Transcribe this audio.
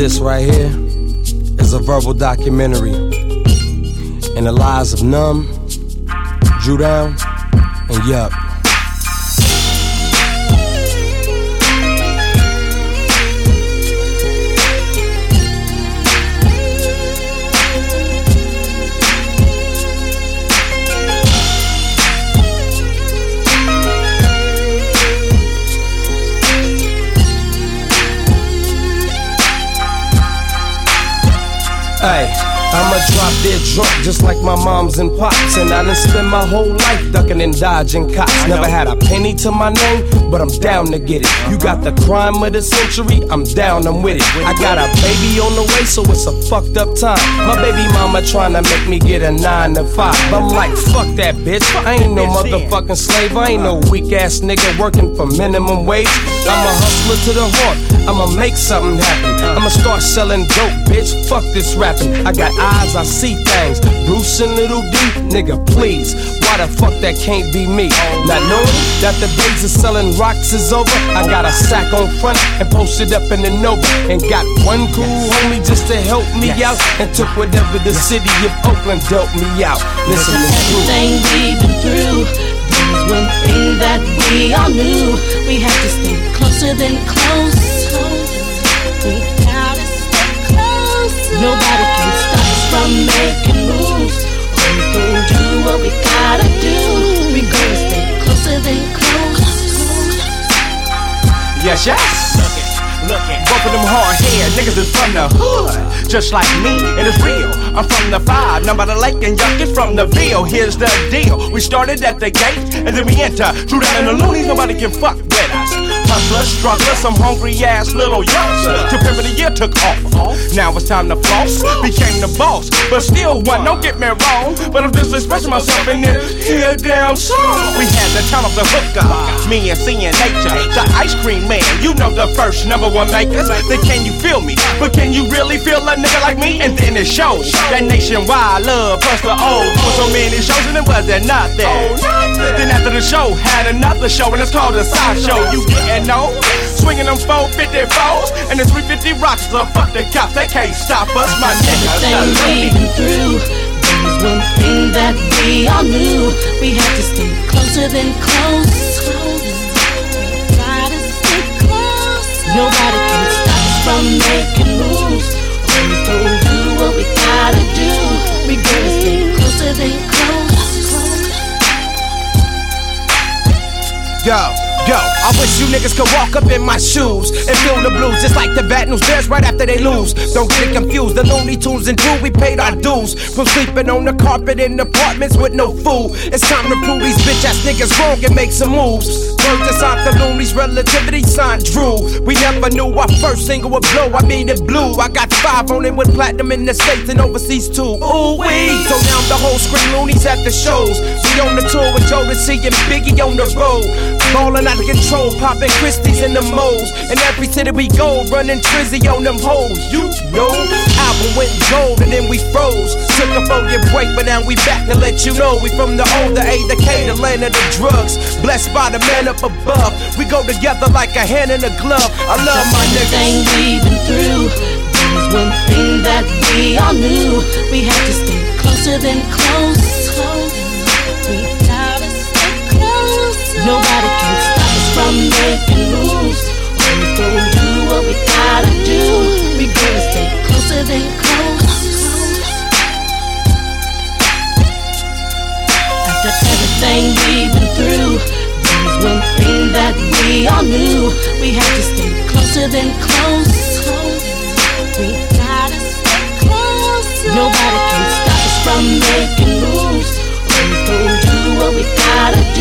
This right here is a verbal documentary in the lives of Numb, Dru Down, and Yup. Hey, I'ma drop dead drunk just like my moms and pops. And I done spend my whole life ducking and dodging cops. Never had a penny to my name, but I'm down to get it. You got the crime of the century, I'm down, I'm with it. I got a baby on the way, so it's a fucked up time. My baby mama tryna make me get a 9 to 5. I'm like, fuck that bitch, I ain't no motherfucking slave. I ain't no weak ass nigga working for minimum wage. I'm a hustler to the heart, I'ma make something happen. I'ma start selling dope, bitch, fuck this rapping. I got eyes, I see things. Bruce and Little D, nigga, please. Why the fuck that can't be me? Not knowing that the days of selling rocks is over. I got a sack on front and posted up in the Nova. And got one cool homie just to help me out. And took whatever the city of Oakland dealt me out. Listen to everything we've been through. There's one thing that we all knew. We had to stay closer than close. We gotta stay closer. Nobody can stop us from making moves. We gon' do what we gotta do. We gonna stay closer than close. Yes, yes. Both of them hard-haired niggas is from the hood, just like me, and it's real. I'm from the 5, number the lake, and Yuck is from the Ville. Here's the deal: we started at the gate, and then we enter. Dru Down and the Loonies, nobody can fuck with us. Hustlers, strugglers, some hungry-ass little youngsters. Till pimp of the year took off. Now it's time to floss. Became the boss, but still one. Don't get me wrong, but I'm just expressing myself in this here damn song. We had to turn off the hookup, me and seeing nature. The ice cream man, you know the first #1 makers. Then can you feel me? But can you really feel a nigga like me? And then it shows that nationwide love plus the old. For so many shows and it wasn't nothing. Then after the show, had another show and it's called a side show. You didn't know? Swinging them 454s and the 350 rocks. So fuck the cops, they can't stop us, my niggas. Everything we've been through. There's one thing that we all knew. We had to stay closer than close. Nobody can stop us from making moves. We gon' do what we gotta do. We gonna stay closer than close. Yo, I wish you niggas could walk up in my shoes and feel the blues, just like the bad news bears right after they lose. Don't get it confused, the Looney Tunes and Dru, we paid our dues. From sleeping on the carpet in apartments with no food. It's time to prove these bitch ass niggas wrong and make some moves. Birds inside the Loonies, relativity sign Dru. We never knew our first single would blow, I mean it blew. I got 5 on it with platinum in the States and overseas too. Ooh wee, so now the whole screen Loonies at the shows. We on the tour with Jodeci and Biggie on the road. Ballin' out of control, poppin' Christie's in the moles. In every city we go, running Trizzy on them hoes. You know, album went gold and then we froze. Took a 4-year break, but now we back to let you know. We from the O, the A, the K, the land of the drugs. Blessed by the man up above. We go together like a hand in a glove. I love my niggas. Everything we've been through. There's one thing that we all knew. We had to stay closer than close. We gotta stay close. Nobody can stop us from making moves. We gon' do what we gotta do. We gonna stay closer than close. After everything we've been through, there's one thing that we all knew. We had to stay closer than close. We gotta stay close. Nobody can stop us from making moves. We gon' do what we gotta do.